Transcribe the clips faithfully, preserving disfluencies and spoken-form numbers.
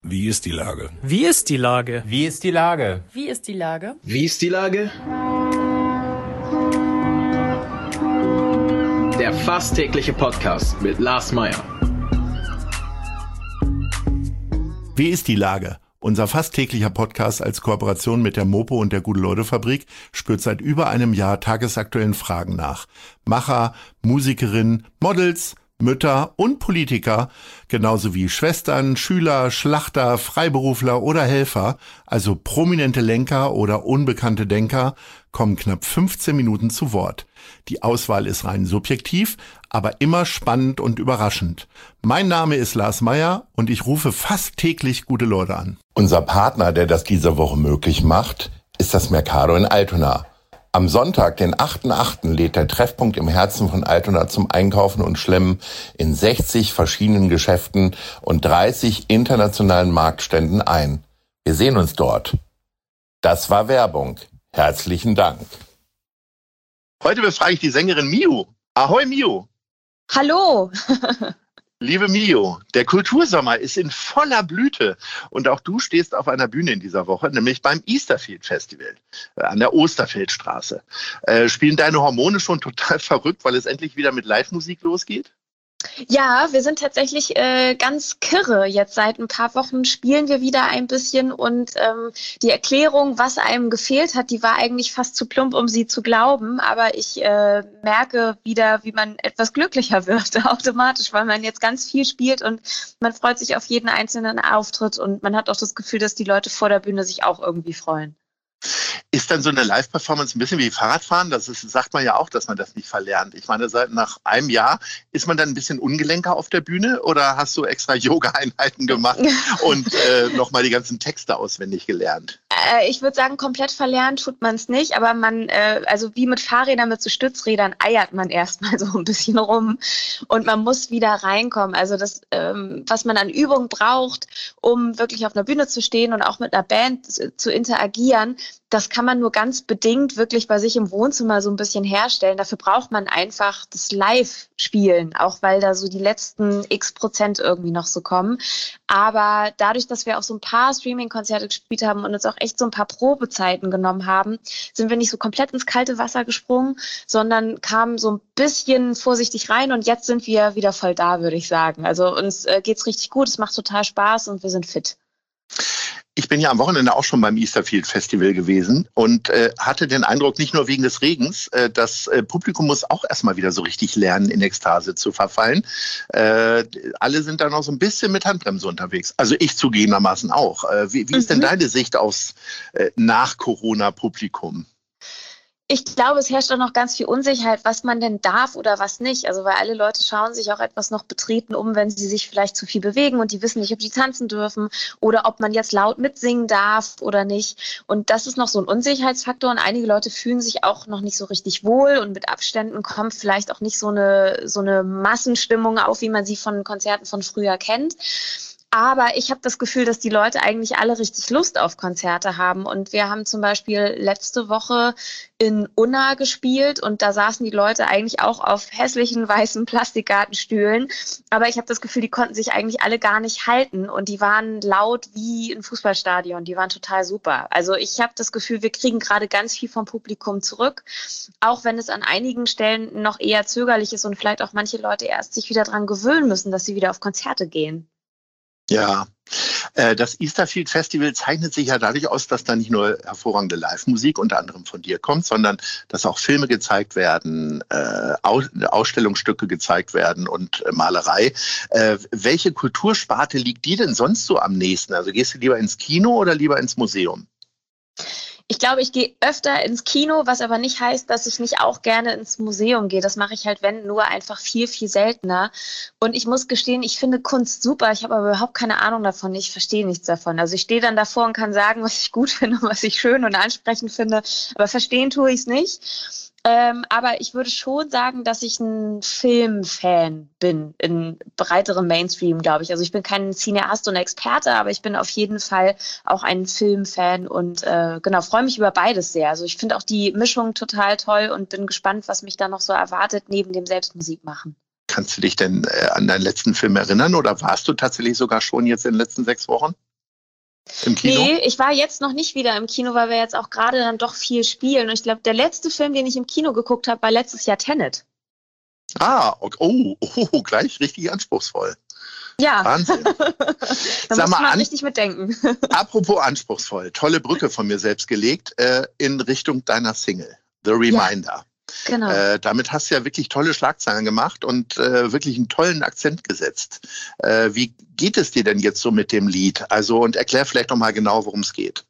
Wie ist die Lage? Wie ist die Lage? Wie ist die Lage? Wie ist die Lage? Wie ist die Lage? Der fast tägliche Podcast mit Lars Meyer. Wie ist die Lage? Unser fast täglicher Podcast als Kooperation mit der Mopo und der Gute-Leute-Fabrik spürt seit über einem Jahr tagesaktuellen Fragen nach. Macher, Musikerinnen, Models, Mütter und Politiker, genauso wie Schwestern, Schüler, Schlachter, Freiberufler oder Helfer, also prominente Lenker oder unbekannte Denker, kommen knapp fünfzehn Minuten zu Wort. Die Auswahl ist rein subjektiv, aber immer spannend und überraschend. Mein Name ist Lars Meyer und ich rufe fast täglich gute Leute an. Unser Partner, der das diese Woche möglich macht, ist das Mercado in Altona. Am Sonntag, den achten achten lädt der Treffpunkt im Herzen von Altona zum Einkaufen und Schlemmen in sechzig verschiedenen Geschäften und dreißig internationalen Marktständen ein. Wir sehen uns dort. Das war Werbung. Herzlichen Dank. Heute befrage ich die Sängerin Miu. Ahoi Miu. Hallo. Liebe Miu, der Kultursommer ist in voller Blüte und auch du stehst auf einer Bühne in dieser Woche, nämlich beim Easterfield Festival äh, an der Osterfeldstraße. Äh, spielen deine Hormone schon total verrückt, weil es endlich wieder mit Live-Musik losgeht? Ja, wir sind tatsächlich äh, ganz kirre. Jetzt seit ein paar Wochen spielen wir wieder ein bisschen und ähm, die Erklärung, was einem gefehlt hat, die war eigentlich fast zu plump, um sie zu glauben. Aber ich äh, merke wieder, wie man etwas glücklicher wird automatisch, weil man jetzt ganz viel spielt und man freut sich auf jeden einzelnen Auftritt und man hat auch das Gefühl, dass die Leute vor der Bühne sich auch irgendwie freuen. Ist dann so eine Live-Performance ein bisschen wie Fahrradfahren? Das ist, sagt man ja auch, dass man das nicht verlernt. Ich meine, seit nach einem Jahr ist man dann ein bisschen ungelenker auf der Bühne oder hast du extra Yoga-Einheiten gemacht und äh, nochmal die ganzen Texte auswendig gelernt? Äh, ich würde sagen, komplett verlernt tut man es nicht, aber man, äh, also wie mit Fahrrädern, mit so Stützrädern eiert man erstmal so ein bisschen rum und man muss wieder reinkommen. Also das, ähm, was man an Übung braucht, um wirklich auf einer Bühne zu stehen und auch mit einer Band zu, zu interagieren, das kann man nur ganz bedingt wirklich bei sich im Wohnzimmer so ein bisschen herstellen. Dafür braucht man einfach das Live-Spielen, auch weil da so die letzten x Prozent irgendwie noch so kommen. Aber dadurch, dass wir auch so ein paar Streaming-Konzerte gespielt haben und uns auch echt so ein paar Probezeiten genommen haben, sind wir nicht so komplett ins kalte Wasser gesprungen, sondern kamen so ein bisschen vorsichtig rein und jetzt sind wir wieder voll da, würde ich sagen. Also uns äh, geht's richtig gut, es macht total Spaß und wir sind fit. Ich bin ja am Wochenende auch schon beim Easterfield Festival gewesen und äh, hatte den Eindruck, nicht nur wegen des Regens, äh, das äh, Publikum muss auch erstmal wieder so richtig lernen, in Ekstase zu verfallen. Äh, alle sind da noch so ein bisschen mit Handbremse unterwegs. Also ich zugegebenermaßen auch. Äh, wie wie ist denn Mhm. deine Sicht aufs äh, Nach-Corona-Publikum? Ich glaube, es herrscht auch noch ganz viel Unsicherheit, was man denn darf oder was nicht. Also weil alle Leute schauen sich auch etwas noch betreten um, wenn sie sich vielleicht zu viel bewegen und die wissen nicht, ob die tanzen dürfen oder ob man jetzt laut mitsingen darf oder nicht. Und das ist noch so ein Unsicherheitsfaktor und einige Leute fühlen sich auch noch nicht so richtig wohl und mit Abständen kommt vielleicht auch nicht so eine, so eine Massenstimmung auf, wie man sie von Konzerten von früher kennt. Aber ich habe das Gefühl, dass die Leute eigentlich alle richtig Lust auf Konzerte haben. Und wir haben zum Beispiel letzte Woche in Unna gespielt und da saßen die Leute eigentlich auch auf hässlichen weißen Plastikgartenstühlen. Aber ich habe das Gefühl, die konnten sich eigentlich alle gar nicht halten und die waren laut wie ein Fußballstadion. Die waren total super. Also ich habe das Gefühl, wir kriegen gerade ganz viel vom Publikum zurück, auch wenn es an einigen Stellen noch eher zögerlich ist und vielleicht auch manche Leute erst sich wieder dran gewöhnen müssen, dass sie wieder auf Konzerte gehen. Ja, äh, das Easterfield Festival zeichnet sich ja dadurch aus, dass da nicht nur hervorragende Live-Musik unter anderem von dir kommt, sondern dass auch Filme gezeigt werden, äh, Aus- Ausstellungsstücke gezeigt werden und äh, Malerei. Äh, welche Kultursparte liegt dir denn sonst so am nächsten? Also gehst du lieber ins Kino oder lieber ins Museum? Ich glaube, ich gehe öfter ins Kino, was aber nicht heißt, dass ich nicht auch gerne ins Museum gehe. Das mache ich halt, wenn, nur einfach viel, viel seltener. Und ich muss gestehen, ich finde Kunst super. Ich habe aber überhaupt keine Ahnung davon. Ich verstehe nichts davon. Also ich stehe dann davor und kann sagen, was ich gut finde und was ich schön und ansprechend finde. Aber verstehen tue ich es nicht. Ähm, aber ich würde schon sagen, dass ich ein Filmfan bin, in breiterem Mainstream, glaube ich. Also ich bin kein Cineast und Experte, aber ich bin auf jeden Fall auch ein Filmfan und äh, genau, freue mich über beides sehr. Also ich finde auch die Mischung total toll und bin gespannt, was mich da noch so erwartet, neben dem Selbstmusik machen. Kannst du dich denn äh, an deinen letzten Film erinnern oder warst du tatsächlich sogar schon jetzt in den letzten sechs Wochen? im Kino? Nee, ich war jetzt noch nicht wieder im Kino, weil wir jetzt auch gerade dann doch viel spielen. Und ich glaube, der letzte Film, den ich im Kino geguckt habe, war letztes Jahr Tenet. Ah, okay. oh, oh, gleich richtig anspruchsvoll. Ja, Wahnsinn. da Sag muss mal man an, richtig mitdenken. apropos anspruchsvoll, tolle Brücke von mir selbst gelegt äh, in Richtung deiner Single, The Reminder. Genau. Äh, damit hast du ja wirklich tolle Schlagzeilen gemacht und äh, wirklich einen tollen Akzent gesetzt. Äh, wie geht es dir denn jetzt so mit dem Lied? Also, und erklär vielleicht nochmal genau, worum es geht.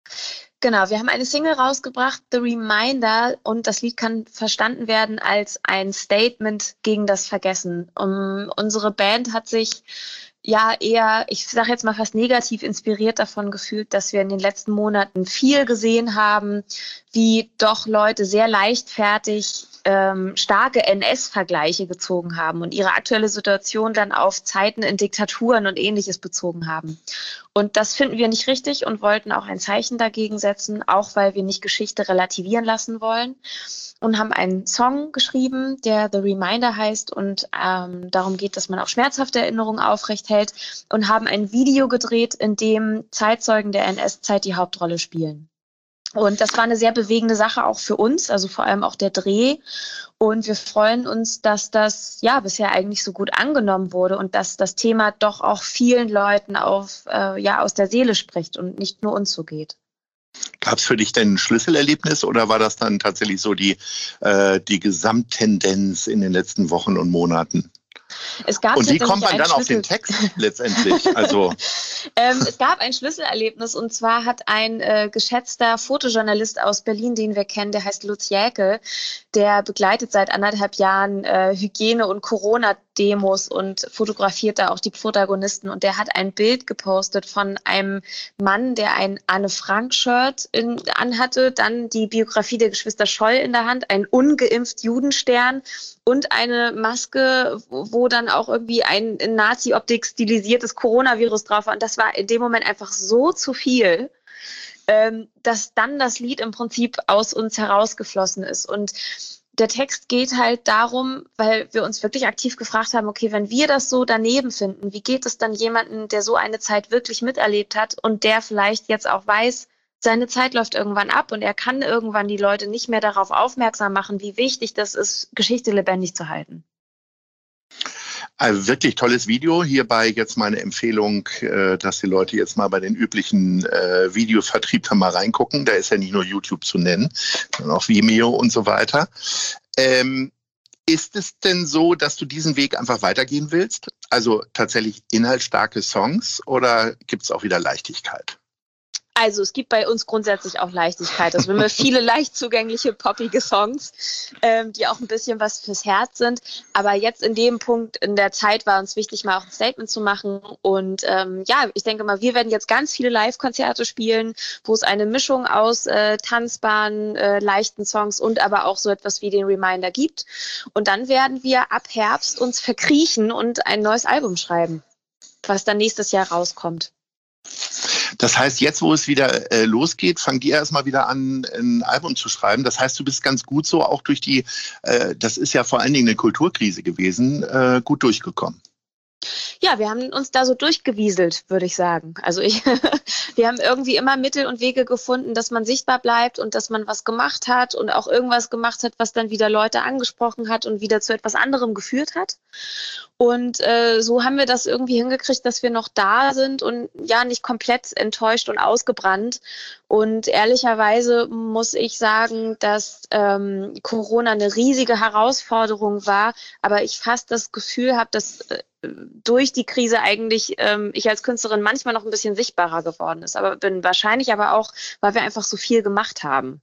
Genau, wir haben eine Single rausgebracht, The Reminder, und das Lied kann verstanden werden als ein Statement gegen das Vergessen. Um, unsere Band hat sich ja eher, ich sage jetzt mal fast negativ inspiriert davon gefühlt, dass wir in den letzten Monaten viel gesehen haben, wie doch Leute sehr leichtfertig ähm, starke N S-Vergleiche gezogen haben und ihre aktuelle Situation dann auf Zeiten in Diktaturen und Ähnliches bezogen haben. Und das finden wir nicht richtig und wollten auch ein Zeichen dagegen setzen, auch weil wir nicht Geschichte relativieren lassen wollen. Und haben einen Song geschrieben, der The Reminder heißt und ähm, darum geht, dass man auch schmerzhafte Erinnerungen aufrecht hält, und haben ein Video gedreht, in dem Zeitzeugen der N S-Zeit die Hauptrolle spielen. Und das war eine sehr bewegende Sache auch für uns, also vor allem auch der Dreh. Und wir freuen uns, dass das ja bisher eigentlich so gut angenommen wurde und dass das Thema doch auch vielen Leuten auf, äh, ja, aus der Seele spricht und nicht nur uns so geht. Gab es für dich denn ein Schlüsselerlebnis oder war das dann tatsächlich so die, äh, die Gesamttendenz in den letzten Wochen und Monaten? Es gab und wie kommt man dann Schlüssel- auf den Text letztendlich? Also ähm, es gab ein Schlüsselerlebnis, und zwar hat ein äh, geschätzter Fotojournalist aus Berlin, den wir kennen, der heißt Lutz Jäkel, der begleitet seit anderthalb Jahren äh, Hygiene- und Corona-Demos und fotografiert da auch die Protagonisten, und der hat ein Bild gepostet von einem Mann, der ein Anne-Frank-Shirt in, anhatte, dann die Biografie der Geschwister Scholl in der Hand, ein ungeimpft Judenstern und eine Maske, wo dann auch irgendwie ein in Nazi-Optik stilisiertes Coronavirus drauf war. Und das war in dem Moment einfach so zu viel, ähm, dass dann das Lied im Prinzip aus uns herausgeflossen ist. Und der Text geht halt darum, weil wir uns wirklich aktiv gefragt haben, okay, wenn wir das so daneben finden, wie geht es dann jemandem, der so eine Zeit wirklich miterlebt hat und der vielleicht jetzt auch weiß, seine Zeit läuft irgendwann ab und er kann irgendwann die Leute nicht mehr darauf aufmerksam machen, wie wichtig das ist, Geschichte lebendig zu halten. Ein wirklich tolles Video. Hierbei jetzt meine Empfehlung, äh, dass die Leute jetzt mal bei den üblichen äh, Videovertriebern mal reingucken. Da ist ja nicht nur YouTube zu nennen, sondern auch Vimeo und so weiter. Ähm, ist es denn so, dass du diesen Weg einfach weitergehen willst? Also tatsächlich inhaltsstarke Songs, oder gibt es auch wieder Leichtigkeit? Also es gibt bei uns grundsätzlich auch Leichtigkeit. Also wir haben viele leicht zugängliche, poppige Songs, ähm, die auch ein bisschen was fürs Herz sind. Aber jetzt in dem Punkt in der Zeit war uns wichtig, mal auch ein Statement zu machen. Und ähm, ja, ich denke mal, wir werden jetzt ganz viele Live-Konzerte spielen, wo es eine Mischung aus äh, tanzbaren, äh, leichten Songs und aber auch so etwas wie den Reminder gibt. Und dann werden wir ab Herbst uns verkriechen und ein neues Album schreiben, was dann nächstes Jahr rauskommt. Das heißt, jetzt, wo es wieder äh, losgeht, fangt ihr erstmal wieder an, ein Album zu schreiben. Das heißt, du bist ganz gut so auch durch die, äh, das ist ja vor allen Dingen eine Kulturkrise gewesen, äh, gut durchgekommen. Ja, wir haben uns da so durchgewieselt, würde ich sagen. Also ich, wir haben irgendwie immer Mittel und Wege gefunden, dass man sichtbar bleibt und dass man was gemacht hat und auch irgendwas gemacht hat, was dann wieder Leute angesprochen hat und wieder zu etwas anderem geführt hat. Und äh, so haben wir das irgendwie hingekriegt, dass wir noch da sind und ja, nicht komplett enttäuscht und ausgebrannt. Und ehrlicherweise muss ich sagen, dass ähm, Corona eine riesige Herausforderung war, aber ich fast das Gefühl habe, dass äh, durch die Krise eigentlich ähm, ich als Künstlerin manchmal noch ein bisschen sichtbarer geworden ist. Aber bin wahrscheinlich aber auch, weil wir einfach so viel gemacht haben.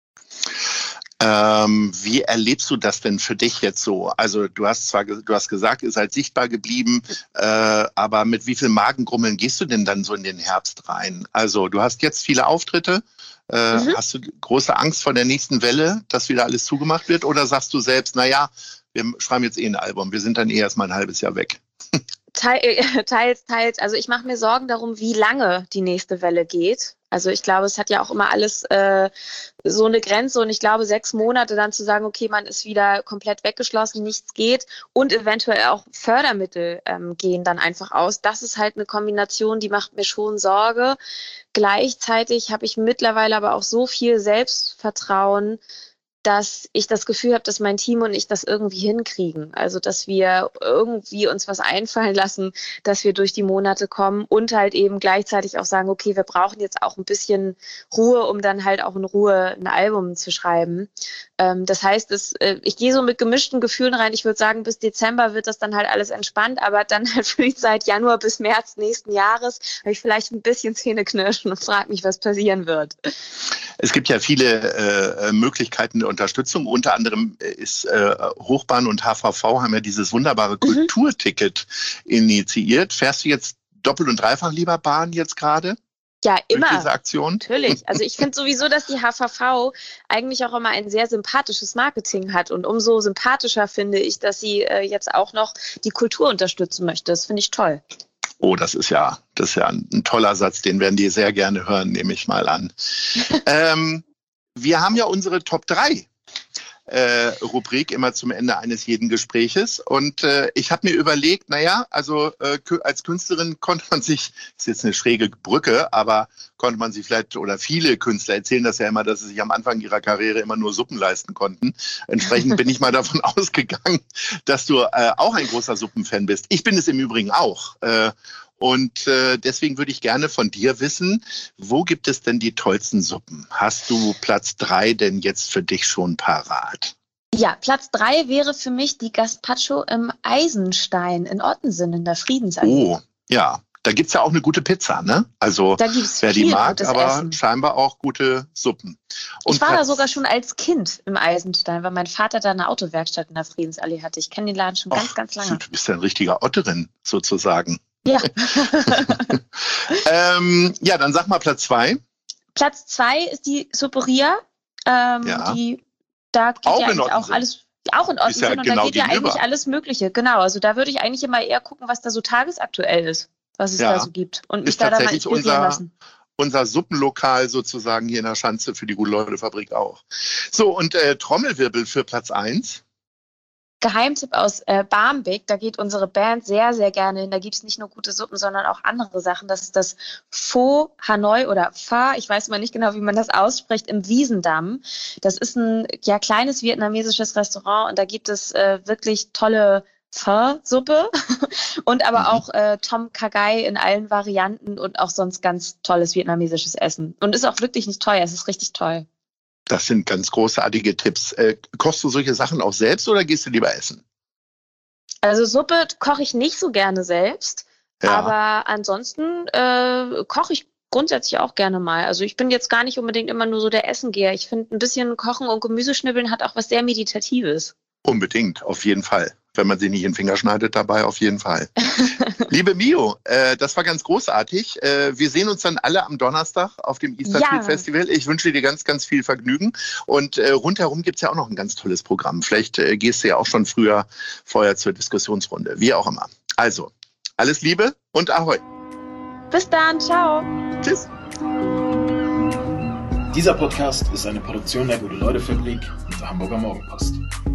Ähm, wie erlebst du das denn für dich jetzt so? Also du hast zwar du hast gesagt, ihr seid sichtbar geblieben, äh, aber mit wie viel Magengrummeln gehst du denn dann so in den Herbst rein? Also du hast jetzt viele Auftritte. Äh, mhm. Hast du große Angst vor der nächsten Welle, dass wieder alles zugemacht wird? Oder sagst du selbst, naja, wir schreiben jetzt eh ein Album, wir sind dann eh erst mal ein halbes Jahr weg? Teils, teils. Also ich mache mir Sorgen darum, wie lange die nächste Welle geht. Also ich glaube, es hat ja auch immer alles äh, so eine Grenze und ich glaube, sechs Monate dann zu sagen, okay, man ist wieder komplett weggeschlossen, nichts geht und eventuell auch Fördermittel ähm, gehen dann einfach aus. Das ist halt eine Kombination, die macht mir schon Sorge. Gleichzeitig habe ich mittlerweile aber auch so viel Selbstvertrauen, dass ich das Gefühl habe, dass mein Team und ich das irgendwie hinkriegen. Also, dass wir irgendwie uns was einfallen lassen, dass wir durch die Monate kommen und halt eben gleichzeitig auch sagen, okay, wir brauchen jetzt auch ein bisschen Ruhe, um dann halt auch in Ruhe ein Album zu schreiben. Ähm, das heißt, es, äh, ich gehe so mit gemischten Gefühlen rein. Ich würde sagen, bis Dezember wird das dann halt alles entspannt, aber dann halt für die Zeit Januar bis März nächsten Jahres habe ich vielleicht ein bisschen Zähneknirschen und frage mich, was passieren wird. Es gibt ja viele äh, Möglichkeiten der Unterstützung. Unter anderem ist äh, Hochbahn und H V V haben ja dieses wunderbare mhm. Kulturticket initiiert. Fährst du jetzt doppelt und dreifach lieber Bahn jetzt gerade? Ja, immer. Diese Aktion? Natürlich. Also ich finde sowieso, dass die H V V eigentlich auch immer ein sehr sympathisches Marketing hat. Und umso sympathischer finde ich, dass sie äh, jetzt auch noch die Kultur unterstützen möchte. Das finde ich toll. Oh, das ist ja, das ist ja ein, ein toller Satz, den werden die sehr gerne hören, nehme ich mal an. ähm, wir haben ja unsere Top drei äh, Rubrik immer zum Ende eines jeden Gespräches. Und äh, ich habe mir überlegt, naja, also äh, als Künstlerin konnte man sich, ist jetzt eine schräge Brücke, aber konnte man sich vielleicht, oder viele Künstler erzählen das ja immer, dass sie sich am Anfang ihrer Karriere immer nur Suppen leisten konnten. Entsprechend bin ich mal davon ausgegangen, dass du äh, auch ein großer Suppenfan bist. Ich bin es im Übrigen auch. Äh, Und äh, deswegen würde ich gerne von dir wissen, wo gibt es denn die tollsten Suppen? Hast du Platz drei denn jetzt für dich schon parat? Ja, Platz drei wäre für mich die Gazpacho im Eisenstein in Ottensen in der Friedensallee. Oh, ja. Da gibt's ja auch eine gute Pizza, ne? Also da gibt's wer die mag, aber Essen. Scheinbar auch gute Suppen. Und ich war Platz da sogar schon als Kind im Eisenstein, weil mein Vater da eine Autowerkstatt in der Friedensallee hatte. Ich kenne den Laden schon Och, ganz, ganz lange. Du bist ja ein richtiger Otterin, sozusagen. Ja. ähm, ja, dann sag mal Platz zwei. Platz zwei ist die Supperia. Ähm, ja. Die, da geht auch ja in eigentlich auch alles, auch in Ottensen, ja und genau da geht ja gegenüber. eigentlich alles Mögliche. Genau, also da würde ich eigentlich immer eher gucken, was da so tagesaktuell ist, was es ja. da so gibt. Und mich ist da dann mal tatsächlich inspirieren unser, lassen. Unser Suppenlokal sozusagen hier in der Schanze für die Gute-Leute-Fabrik auch. So, und äh, Trommelwirbel für Platz eins. Geheimtipp aus äh, Barmbek, da geht unsere Band sehr, sehr gerne hin. Da gibt es nicht nur gute Suppen, sondern auch andere Sachen. Das ist das Pho Hanoi oder Pho, ich weiß mal nicht genau, wie man das ausspricht, im Wiesendamm. Das ist ein ja kleines vietnamesisches Restaurant und da gibt es äh, wirklich tolle Pho-Suppe und aber mhm. auch äh, Tom Kha Gai in allen Varianten und auch sonst ganz tolles vietnamesisches Essen. Und ist auch wirklich nicht teuer, es ist richtig toll. Das sind ganz großartige Tipps. Äh, kochst du solche Sachen auch selbst oder gehst du lieber essen? Also Suppe koche ich nicht so gerne selbst, ja. aber ansonsten äh, koche ich grundsätzlich auch gerne mal. Also ich bin jetzt gar nicht unbedingt immer nur so der Essengeher. Ich finde, ein bisschen Kochen und Gemüseschnibbeln hat auch was sehr Meditatives. Unbedingt, auf jeden Fall. Wenn man sich nicht in den Finger schneidet dabei, auf jeden Fall. Liebe Mio, äh, das war ganz großartig. Äh, wir sehen uns dann alle am Donnerstag auf dem Easterfield ja. Festival. Ich wünsche dir ganz, ganz viel Vergnügen. Und äh, rundherum gibt es ja auch noch ein ganz tolles Programm. Vielleicht äh, gehst du ja auch schon früher vorher zur Diskussionsrunde. Wie auch immer. Also, alles Liebe und Ahoi. Bis dann, ciao. Tschüss. Dieser Podcast ist eine Produktion der Gute-Leute-Fabrik und der Hamburger Morgenpost.